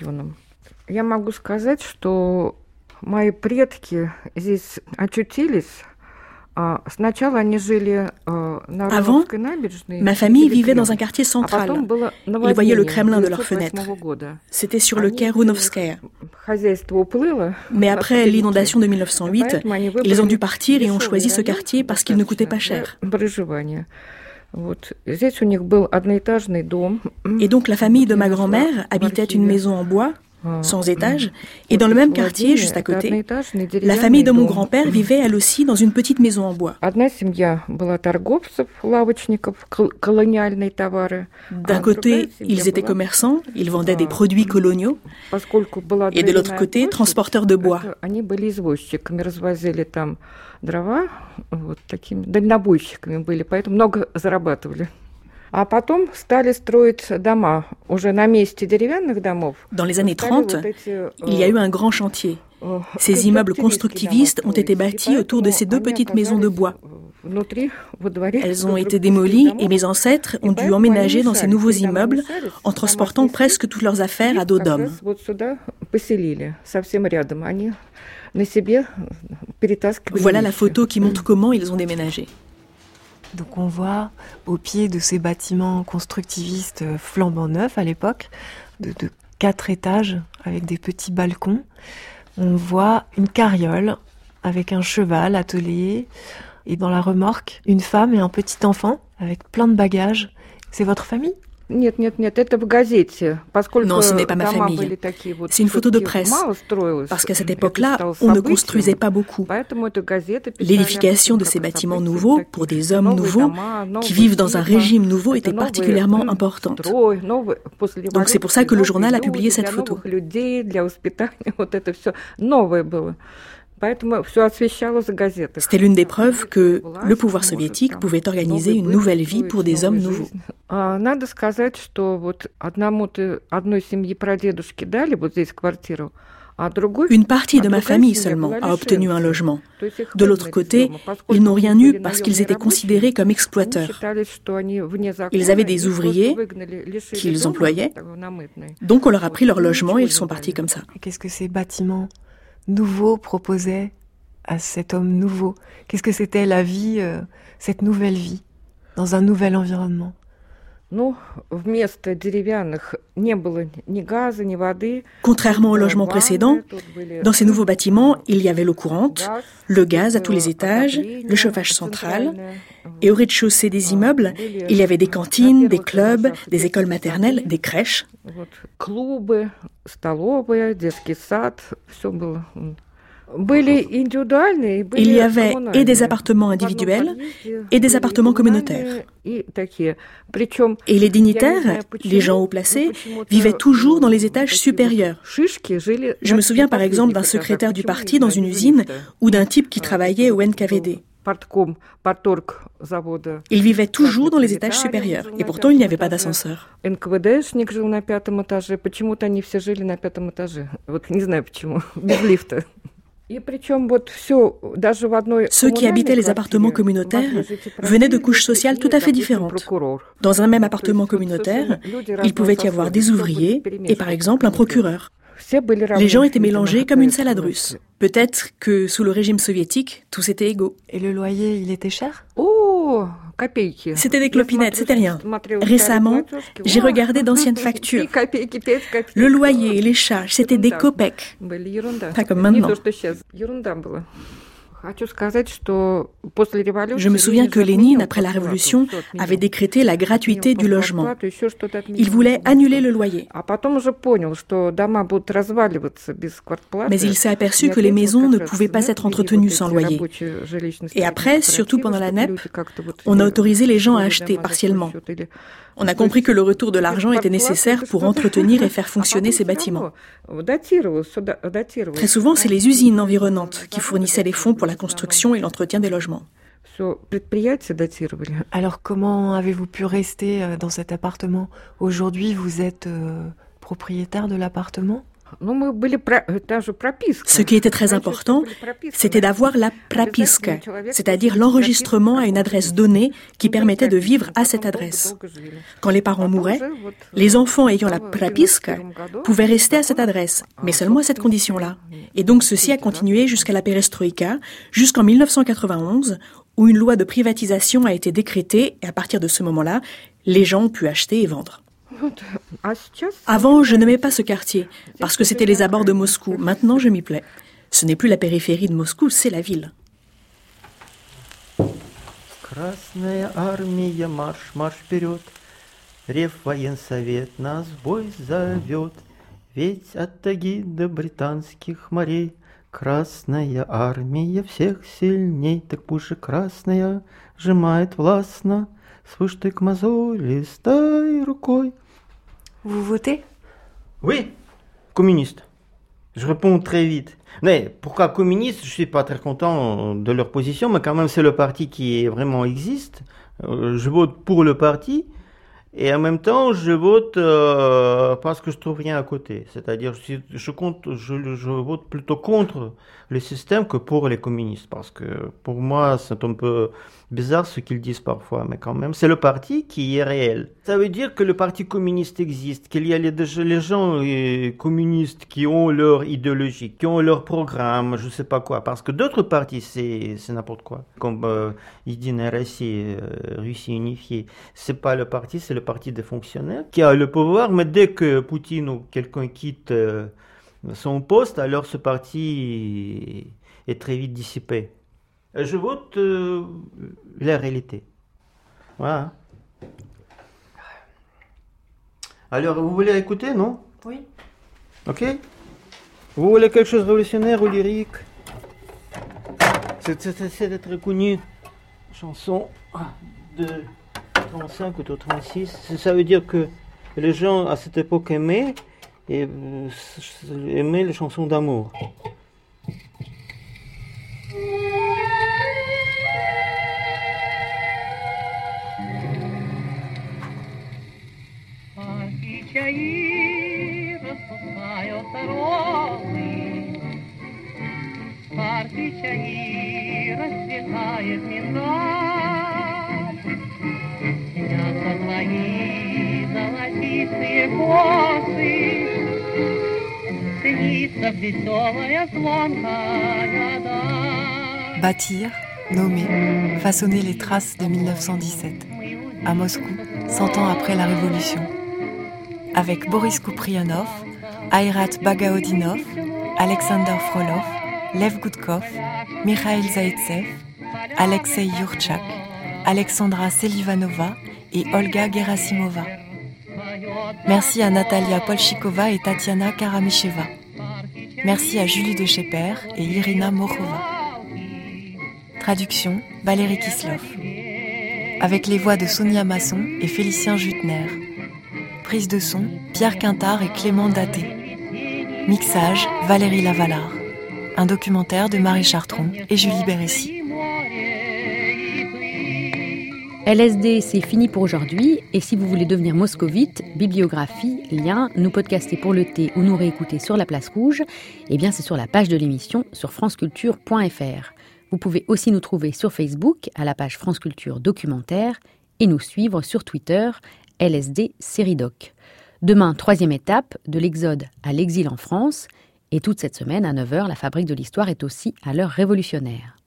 Avant, ma famille vivait dans un quartier central. Ils voyaient le Kremlin de leurs fenêtres. C'était sur le quai Rounovskaya. Mais après l'inondation de 1908, ils ont dû partir et ont choisi ce quartier parce qu'il ne coûtait pas cher. Et donc la famille de ma grand-mère habitait une maison en bois, sans étage, et dans le même quartier, juste à côté, la famille de mon grand-père vivait elle aussi dans une petite maison en bois. D'un côté, ils étaient commerçants, ils vendaient des produits coloniaux, et de l'autre côté, transporteurs de bois. Dans les années 30, il y a eu un grand chantier. Ces immeubles constructivistes ont été bâtis autour de ces 2 petites maisons de bois. Elles ont été démolies et mes ancêtres ont dû emménager dans ces nouveaux immeubles en transportant presque toutes leurs affaires à dos d'homme. Voilà la photo qui montre comment ils ont déménagé. Donc on voit au pied de ces bâtiments constructivistes flambant neufs à l'époque, de 4 étages avec des petits balcons, on voit une carriole avec un cheval attelé et dans la remorque, une femme et un petit enfant avec plein de bagages. C'est votre famille ? Non, ce n'est pas ma famille. C'est une photo de presse. Parce qu'à cette époque-là, on ne construisait pas beaucoup. L'édification de ces bâtiments nouveaux, pour des hommes nouveaux, qui vivent dans un régime nouveau, était particulièrement importante. Donc c'est pour ça que le journal a publié cette photo. C'était l'une des preuves que le pouvoir soviétique pouvait organiser une nouvelle vie pour des hommes nouveaux. Une partie de ma famille seulement a obtenu un logement. De l'autre côté, ils n'ont rien eu parce qu'ils étaient considérés comme exploiteurs. Ils avaient des ouvriers qu'ils employaient, donc on leur a pris leur logement et ils sont partis comme ça. Qu'est-ce que ces bâtiments nouveau proposait à cet homme nouveau? Qu'est-ce que c'était la vie, cette nouvelle vie, dans un nouvel environnement? Contrairement au logement précédent, dans ces nouveaux bâtiments, il y avait l'eau courante, le gaz à tous les étages, le chauffage central, et au rez-de-chaussée des immeubles, il y avait des cantines, des clubs, des écoles maternelles, des crèches. Il y avait et des appartements individuels et des appartements communautaires. Et les dignitaires, les gens haut placés, vivaient toujours dans les étages supérieurs. Je me souviens par exemple d'un secrétaire du parti dans une usine ou d'un type qui travaillait au NKVD. Ils vivaient toujours dans les étages supérieurs, et pourtant il n'y avait pas d'ascenseur. Ceux qui habitaient les appartements communautaires venaient de couches sociales tout à fait différentes. Dans un même appartement communautaire, il pouvait y avoir des ouvriers et par exemple un procureur. Les gens étaient mélangés comme une salade russe. Peut-être que sous le régime soviétique, tous étaient égaux. Et le loyer, il était cher ? C'était des clopinettes, c'était rien. Récemment, j'ai regardé d'anciennes factures. Le loyer et les charges, c'était des kopecks. Pas comme maintenant. Je me souviens que Lénine, après la Révolution, avait décrété la gratuité du logement. Il voulait annuler le loyer. Mais il s'est aperçu que les maisons ne pouvaient pas être entretenues sans loyer. Et après, surtout pendant la NEP, on a autorisé les gens à acheter partiellement. On a compris que le retour de l'argent était nécessaire pour entretenir et faire fonctionner ces bâtiments. Très souvent, c'est les usines environnantes qui fournissaient les fonds pour la construction et l'entretien des logements. Alors comment avez-vous pu rester dans cet appartement ? Aujourd'hui, vous êtes propriétaire de l'appartement ? Ce qui était très important, c'était d'avoir la propiska, c'est-à-dire l'enregistrement à une adresse donnée qui permettait de vivre à cette adresse. Quand les parents mouraient, les enfants ayant la propiska pouvaient rester à cette adresse, mais seulement à cette condition-là. Et donc ceci a continué jusqu'à la perestroïka, jusqu'en 1991, où une loi de privatisation a été décrétée, et à partir de ce moment-là, les gens ont pu acheter et vendre. Avant, je n'aimais pas ce quartier, parce que c'était les abords de Moscou. Maintenant, je m'y plais. Ce n'est plus la périphérie de Moscou, c'est la ville. Красная армия, марш, марш вперед. Реввоенсовет нас в бой зовет. Ведь от Таги до британских морей Красная армия всех сильней. Так пусть же красная сжимает властно свой штык мозолистой рукой. Vous votez ? Oui, communiste. Je réponds très vite. Mais pourquoi communiste ? Je suis pas très content de leur position, mais quand même c'est le parti qui vraiment existe. Je vote pour le parti et en même temps je vote parce que je trouve rien à côté. C'est-à-dire je vote plutôt contre le système que pour les communistes parce que pour moi c'est un peu bizarre ce qu'ils disent parfois, mais quand même c'est le parti qui est réel. Ça veut dire que le parti communiste existe, qu'il y a les gens communistes qui ont leur idéologie, qui ont leur programme, je sais pas quoi, parce que d'autres partis c'est n'importe quoi, comme Единая Россия, Russie unifiée, c'est pas le parti, c'est le parti des fonctionnaires qui a le pouvoir, mais dès que Poutine ou quelqu'un quitte son poste, alors ce parti est très vite dissipé. Je vote la réalité. Voilà. Alors, vous voulez écouter, non ? Oui. Ok. Vous voulez quelque chose de révolutionnaire ou lyrique ? C'est très connu. Chanson de 35 ou de 36. Ça veut dire que les gens à cette époque aimaient les chansons d'amour. Чаи распускают розы, парки чаи расцветает миндаль. Снятся твои золотистые косы, снится веселая звонкая даль. Bâtir, nommer, façonner les traces de 1917, à Moscou, 100 ans après la Révolution. Avec Boris Kuprianov, Ayrat Bagaudinov, Alexander Frolov, Lev Gudkov, Mikhail Zaitsev, Alexei Yurchak, Alexandra Selivanova et Olga Gerasimova. Merci à Natalia Polchikova et Tatiana Karamicheva. Merci à Julie de Scheper et Irina Mokhova. Traduction, Valérie Kislov. Avec les voix de Sonia Masson et Félicien Jutner. Prise de son, Pierre Quintard et Clément Daté. Mixage, Valérie Lavalard. Un documentaire de Marie Chartron et Julie Bérécy. LSD, c'est fini pour aujourd'hui. Et si vous voulez devenir moscovite, bibliographie, lien, nous podcaster pour le thé ou nous réécouter sur la Place Rouge, eh bien c'est sur la page de l'émission sur franceculture.fr. Vous pouvez aussi nous trouver sur Facebook à la page France Culture Documentaire et nous suivre sur Twitter, LSD Série Doc. Demain, 3e étape, de l'exode à l'exil en France. Et toute cette semaine, à 9h, la Fabrique de l'Histoire est aussi à l'heure révolutionnaire.